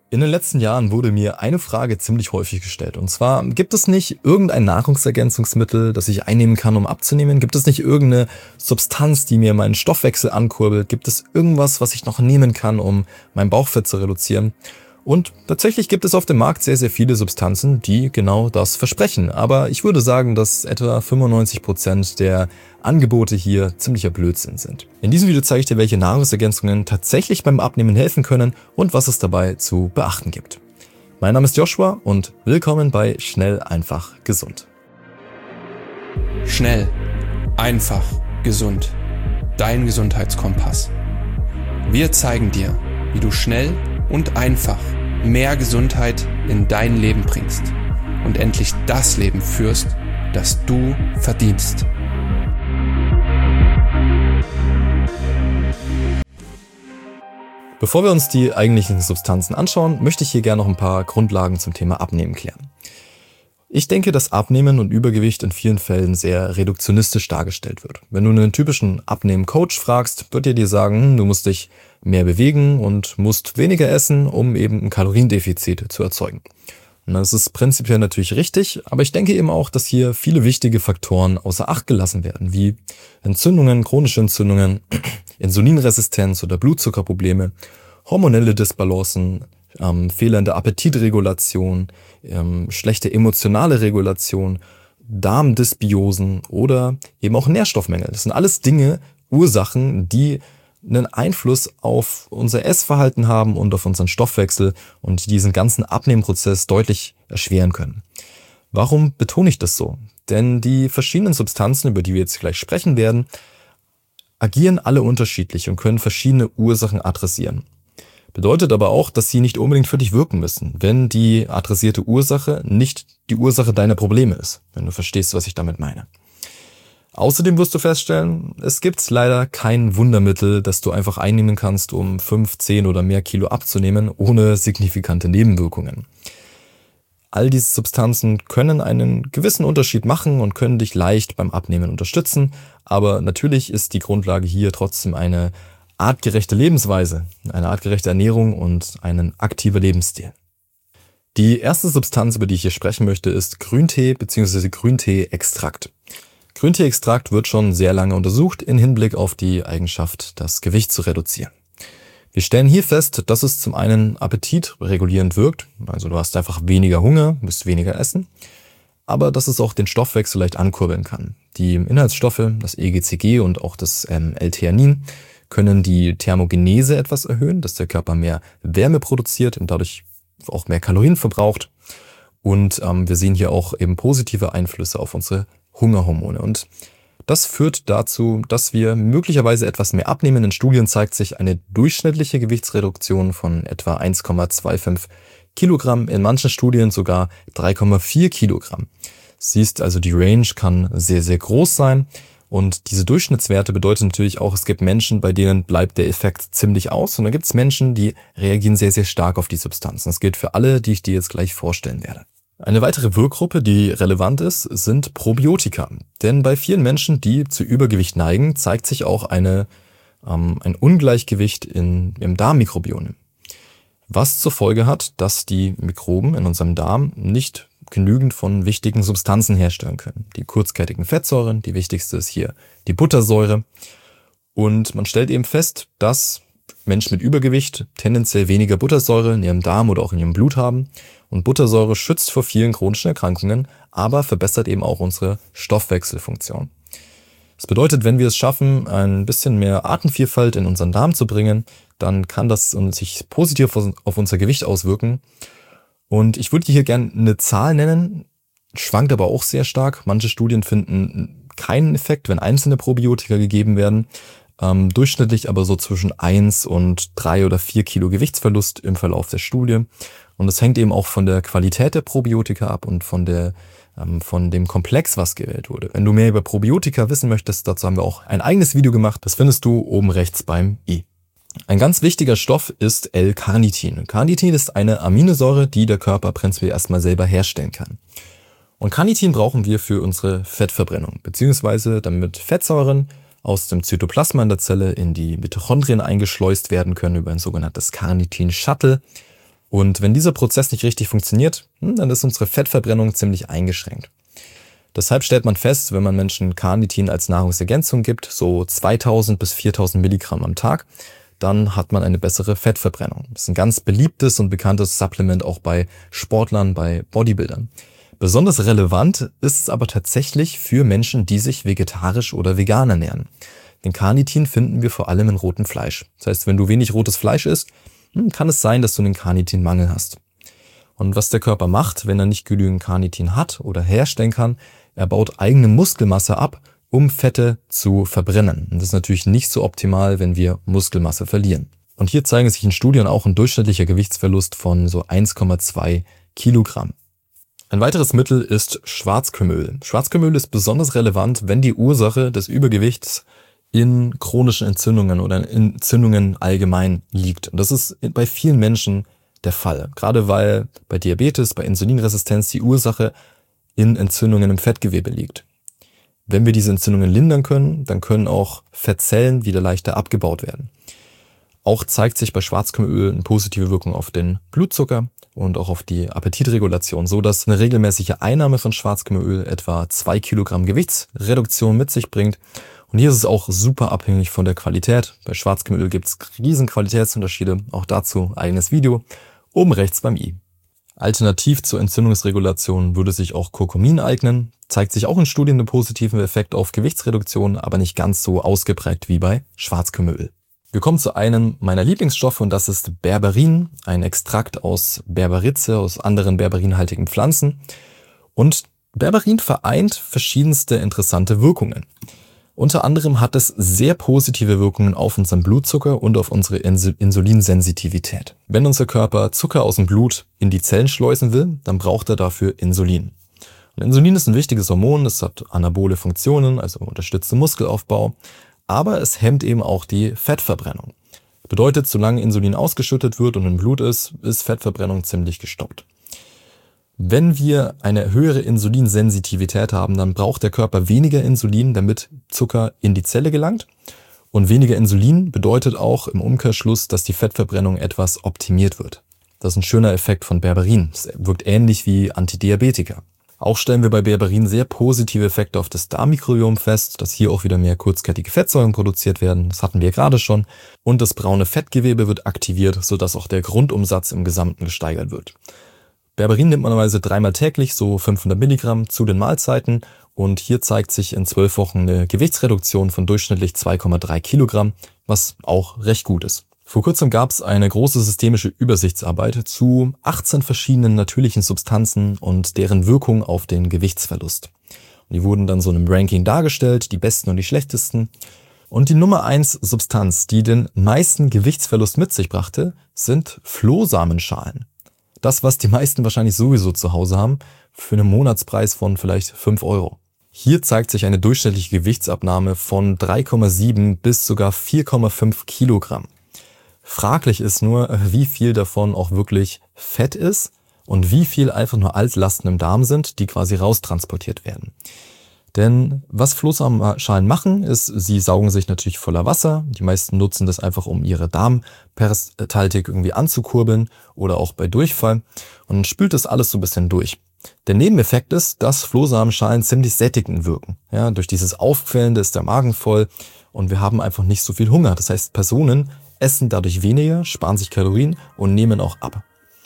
In den letzten Jahren wurde mir eine Frage ziemlich häufig gestellt. Und zwar, gibt es nicht irgendein Nahrungsergänzungsmittel, das ich einnehmen kann, um abzunehmen? Gibt es nicht irgendeine Substanz, die mir meinen Stoffwechsel ankurbelt? Gibt es irgendwas, was ich noch nehmen kann, um mein Bauchfett zu reduzieren? Und tatsächlich gibt es auf dem Markt sehr, sehr viele Substanzen, die genau das versprechen. Aber ich würde sagen, dass etwa 95% der Angebote hier ziemlicher Blödsinn sind. In diesem Video zeige ich dir, welche Nahrungsergänzungen tatsächlich beim Abnehmen helfen können und was es dabei zu beachten gibt. Mein Name ist Joshua und willkommen bei Schnell, einfach, gesund. Schnell, einfach, gesund. Dein Gesundheitskompass. Wir zeigen dir, wie du schnell und einfach mehr Gesundheit in dein Leben bringst und endlich das Leben führst, das du verdienst. Bevor wir uns die eigentlichen Substanzen anschauen, möchte ich hier gerne noch ein paar Grundlagen zum Thema Abnehmen klären. Ich denke, dass Abnehmen und Übergewicht in vielen Fällen sehr reduktionistisch dargestellt wird. Wenn du einen typischen Abnehmen-Coach fragst, wird er dir sagen, du musst dich mehr bewegen und musst weniger essen, um eben ein Kaloriendefizit zu erzeugen. Und das ist prinzipiell natürlich richtig, aber ich denke eben auch, dass hier viele wichtige Faktoren außer Acht gelassen werden, wie Entzündungen, chronische Entzündungen, Insulinresistenz oder Blutzuckerprobleme, hormonelle Disbalancen, fehlende Appetitregulation, schlechte emotionale Regulation, Darmdysbiosen oder eben auch Nährstoffmängel. Das sind alles Dinge, Ursachen, die einen Einfluss auf unser Essverhalten haben und auf unseren Stoffwechsel und diesen ganzen Abnehmprozess deutlich erschweren können. Warum betone ich das so? Denn die verschiedenen Substanzen, über die wir jetzt gleich sprechen werden, agieren alle unterschiedlich und können verschiedene Ursachen adressieren. Bedeutet aber auch, dass sie nicht unbedingt für dich wirken müssen, wenn die adressierte Ursache nicht die Ursache deiner Probleme ist, wenn du verstehst, was ich damit meine. Außerdem wirst du feststellen, es gibt leider kein Wundermittel, das du einfach einnehmen kannst, um 5, 10 oder mehr Kilo abzunehmen, ohne signifikante Nebenwirkungen. All diese Substanzen können einen gewissen Unterschied machen und können dich leicht beim Abnehmen unterstützen, aber natürlich ist die Grundlage hier trotzdem eine artgerechte Lebensweise, eine artgerechte Ernährung und ein aktiver Lebensstil. Die erste Substanz, über die ich hier sprechen möchte, ist Grüntee bzw. Grüntee-Extrakt. Grüntee-Extrakt wird schon sehr lange untersucht in Hinblick auf die Eigenschaft, das Gewicht zu reduzieren. Wir stellen hier fest, dass es zum einen appetitregulierend wirkt, also du hast einfach weniger Hunger, müsst weniger essen, aber dass es auch den Stoffwechsel leicht ankurbeln kann. Die Inhaltsstoffe, das EGCG und auch das L-Theanin, können die Thermogenese etwas erhöhen, dass der Körper mehr Wärme produziert und dadurch auch mehr Kalorien verbraucht. Und wir sehen hier auch eben positive Einflüsse auf unsere Hungerhormone. Und das führt dazu, dass wir möglicherweise etwas mehr abnehmen. In Studien zeigt sich eine durchschnittliche Gewichtsreduktion von etwa 1,25 Kilogramm, in manchen Studien sogar 3,4 Kilogramm. Siehst also, die Range kann sehr, sehr groß sein. Und diese Durchschnittswerte bedeuten natürlich auch, es gibt Menschen, bei denen bleibt der Effekt ziemlich aus. Und dann gibt es Menschen, die reagieren sehr, sehr stark auf die Substanzen. Das gilt für alle, die ich dir jetzt gleich vorstellen werde. Eine weitere Wirkgruppe, die relevant ist, sind Probiotika. Denn bei vielen Menschen, die zu Übergewicht neigen, zeigt sich auch ein Ungleichgewicht im Darmmikrobiom. Was zur Folge hat, dass die Mikroben in unserem Darm nicht genügend von wichtigen Substanzen herstellen können. Die kurzkettigen Fettsäuren, die wichtigste ist hier die Buttersäure. Und man stellt eben fest, dass Menschen mit Übergewicht tendenziell weniger Buttersäure in ihrem Darm oder auch in ihrem Blut haben. Und Buttersäure schützt vor vielen chronischen Erkrankungen, aber verbessert eben auch unsere Stoffwechselfunktion. Das bedeutet, wenn wir es schaffen, ein bisschen mehr Artenvielfalt in unseren Darm zu bringen, dann kann das sich positiv auf unser Gewicht auswirken. Und ich würde hier gerne eine Zahl nennen, schwankt aber auch sehr stark. Manche Studien finden keinen Effekt, wenn einzelne Probiotika gegeben werden. Durchschnittlich aber so zwischen 1 und 3 oder 4 Kilo Gewichtsverlust im Verlauf der Studie. Und das hängt eben auch von der Qualität der Probiotika ab und von dem Komplex, was gewählt wurde. Wenn du mehr über Probiotika wissen möchtest, dazu haben wir auch ein eigenes Video gemacht. Das findest du oben rechts beim i. Ein ganz wichtiger Stoff ist L-Carnitin. Carnitin ist eine Aminosäure, die der Körper prinzipiell erstmal selber herstellen kann. Und Carnitin brauchen wir für unsere Fettverbrennung, beziehungsweise damit Fettsäuren aus dem Zytoplasma in der Zelle in die Mitochondrien eingeschleust werden können über ein sogenanntes Carnitin-Shuttle. Und wenn dieser Prozess nicht richtig funktioniert, dann ist unsere Fettverbrennung ziemlich eingeschränkt. Deshalb stellt man fest, wenn man Menschen Carnitin als Nahrungsergänzung gibt, so 2000 bis 4000 Milligramm am Tag, dann hat man eine bessere Fettverbrennung. Das ist ein ganz beliebtes und bekanntes Supplement auch bei Sportlern, bei Bodybuildern. Besonders relevant ist es aber tatsächlich für Menschen, die sich vegetarisch oder vegan ernähren. Den Carnitin finden wir vor allem in rotem Fleisch. Das heißt, wenn du wenig rotes Fleisch isst, kann es sein, dass du einen Carnitinmangel hast. Und was der Körper macht, wenn er nicht genügend Carnitin hat oder herstellen kann, er baut eigene Muskelmasse ab, um Fette zu verbrennen. Und das ist natürlich nicht so optimal, wenn wir Muskelmasse verlieren. Und hier zeigen sich in Studien auch ein durchschnittlicher Gewichtsverlust von so 1,2 Kilogramm. Ein weiteres Mittel ist Schwarzkümmelöl. Schwarzkümmelöl ist besonders relevant, wenn die Ursache des Übergewichts in chronischen Entzündungen oder in Entzündungen allgemein liegt. Und das ist bei vielen Menschen der Fall. Gerade weil bei Diabetes, bei Insulinresistenz die Ursache in Entzündungen im Fettgewebe liegt. Wenn wir diese Entzündungen lindern können, dann können auch Fettzellen wieder leichter abgebaut werden. Auch zeigt sich bei Schwarzkümmelöl eine positive Wirkung auf den Blutzucker und auch auf die Appetitregulation, so dass eine regelmäßige Einnahme von Schwarzkümmelöl etwa 2 Kilogramm Gewichtsreduktion mit sich bringt. Und hier ist es auch super abhängig von der Qualität. Bei Schwarzkümmelöl gibt es riesen Qualitätsunterschiede, auch dazu eigenes Video, oben rechts beim i. Alternativ zur Entzündungsregulation würde sich auch Kurkumin eignen, zeigt sich auch in Studien einen positiven Effekt auf Gewichtsreduktion, aber nicht ganz so ausgeprägt wie bei Schwarzkümmelöl. Wir kommen zu einem meiner Lieblingsstoffe und das ist Berberin, ein Extrakt aus Berberitze, aus anderen berberinhaltigen Pflanzen. Und Berberin vereint verschiedenste interessante Wirkungen. Unter anderem hat es sehr positive Wirkungen auf unseren Blutzucker und auf unsere Insulinsensitivität. Wenn unser Körper Zucker aus dem Blut in die Zellen schleusen will, dann braucht er dafür Insulin. Und Insulin ist ein wichtiges Hormon, es hat anabole Funktionen, also unterstützt den Muskelaufbau, aber es hemmt eben auch die Fettverbrennung. Bedeutet, solange Insulin ausgeschüttet wird und im Blut ist Fettverbrennung ziemlich gestoppt. Wenn wir eine höhere Insulinsensitivität haben, dann braucht der Körper weniger Insulin, damit Zucker in die Zelle gelangt. Und weniger Insulin bedeutet auch im Umkehrschluss, dass die Fettverbrennung etwas optimiert wird. Das ist ein schöner Effekt von Berberin. Es wirkt ähnlich wie Antidiabetika. Auch stellen wir bei Berberin sehr positive Effekte auf das Darmmikrobiom fest, dass hier auch wieder mehr kurzkettige Fettsäuren produziert werden. Das hatten wir gerade schon. Und das braune Fettgewebe wird aktiviert, sodass auch der Grundumsatz im Gesamten gesteigert wird. Berberin nimmt man normalerweise 3-mal täglich, so 500 Milligramm zu den Mahlzeiten. Und hier zeigt sich in 12 Wochen eine Gewichtsreduktion von durchschnittlich 2,3 Kilogramm, was auch recht gut ist. Vor kurzem gab es eine große systemische Übersichtsarbeit zu 18 verschiedenen natürlichen Substanzen und deren Wirkung auf den Gewichtsverlust. Und die wurden dann so in einem Ranking dargestellt, die besten und die schlechtesten. Und die Nummer 1 Substanz, die den meisten Gewichtsverlust mit sich brachte, sind Flohsamenschalen. Das, was die meisten wahrscheinlich sowieso zu Hause haben, für einen Monatspreis von vielleicht 5 Euro. Hier zeigt sich eine durchschnittliche Gewichtsabnahme von 3,7 bis sogar 4,5 Kilogramm. Fraglich ist nur, wie viel davon auch wirklich Fett ist und wie viel einfach nur Altlasten im Darm sind, die quasi raustransportiert werden. Denn was Flohsamenschalen machen, ist, sie saugen sich natürlich voller Wasser. Die meisten nutzen das einfach, um ihre Darmperistaltik irgendwie anzukurbeln oder auch bei Durchfall. Und dann spült das alles so ein bisschen durch. Der Nebeneffekt ist, dass Flohsamenschalen ziemlich sättigend wirken. Ja, durch dieses Aufquellende ist der Magen voll und wir haben einfach nicht so viel Hunger. Das heißt, Personen essen dadurch weniger, sparen sich Kalorien und nehmen auch ab.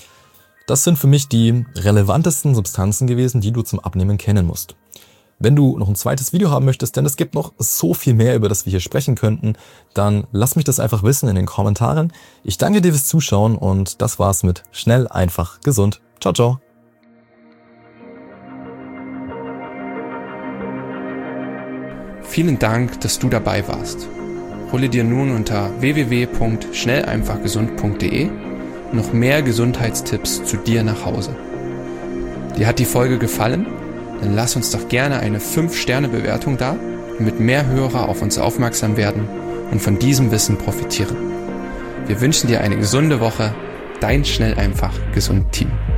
Das sind für mich die relevantesten Substanzen gewesen, die du zum Abnehmen kennen musst. Wenn du noch ein zweites Video haben möchtest, denn es gibt noch so viel mehr, über das wir hier sprechen könnten, dann lass mich das einfach wissen in den Kommentaren. Ich danke dir fürs Zuschauen und das war's mit Schnell, einfach, gesund. Ciao, ciao. Vielen Dank, dass du dabei warst. Hole dir nun unter www.schnelleinfachgesund.de noch mehr Gesundheitstipps zu dir nach Hause. Dir hat die Folge gefallen? Dann lass uns doch gerne eine 5-Sterne-Bewertung da, damit mehr Hörer auf uns aufmerksam werden und von diesem Wissen profitieren. Wir wünschen dir eine gesunde Woche, dein Schnell einfach gesund Team.